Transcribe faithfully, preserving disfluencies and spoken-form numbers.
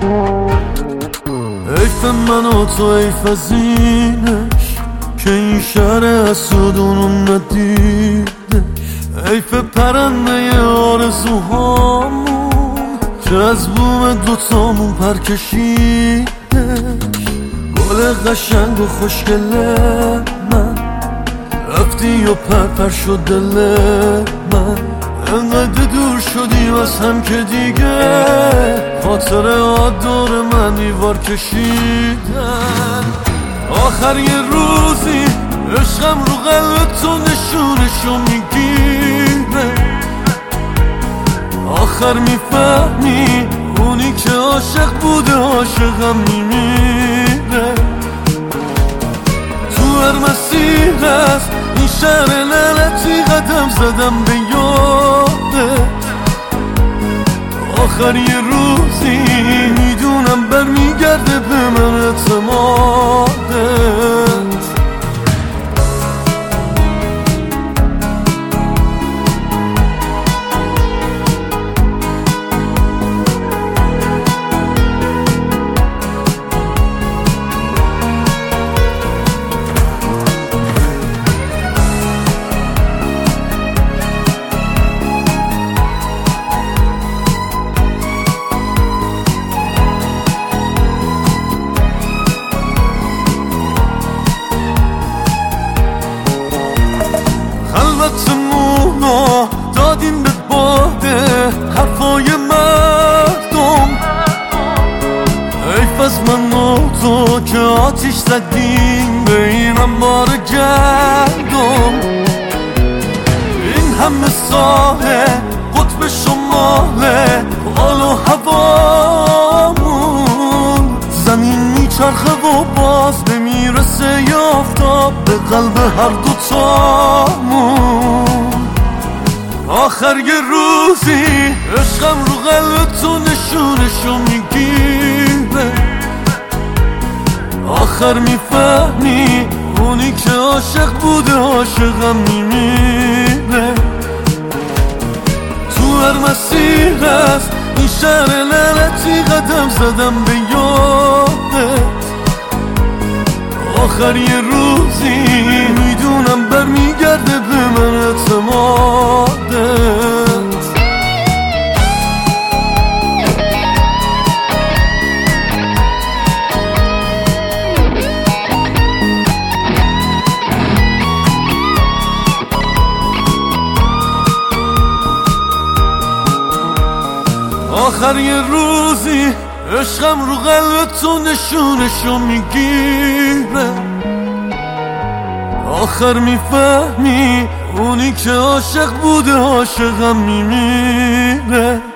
حیف من و تو، حیف از اینش که این شهر حسودونو ندیده، حیف پرنده آرزوهامون که از بوم دوتامون پر کشیده. گل قشنگ و خوشگل من رفتی و پرپر شد دل من، انقدر دور شدیم از هم که دیگه خاطره ها دور من دیوار کشیدن. آخر یه روزی عشقم رو قلب تو نشونشو میگیره، آخر میفهمی اونی که عاشق بوده عاشقم میمیره. تو هر مسیر از این شهر لعنتی قدم زدم به یادت، آخر یه روزی میدونم برمیگرده به من اعتمادت. خلوتمونو دادیم به باده حرفای مردم، حیف از من و تو که آتیش زدیم به این انبار گندم. این همه ساله قطب شماله حال و هوامون، زمین میچرخه و باز نمیرسه یافتاب به قلب هر دوتامون. آخر یه روزی عشقم رو قلب تو نشونشو میگیره، آخر میفهمی اونی که عاشق بوده عاشقم میمیره. تو هر مسیر از این شهر لعنتی قدم زدم به یادت، آخر یه روزی میدونم برمیگرده به من اعتمادت. آخر یه روزی عشقم رو قلب تو نشونشو میگیره، آخر میفهمی اونی که عاشق بوده عاشقم میمیره.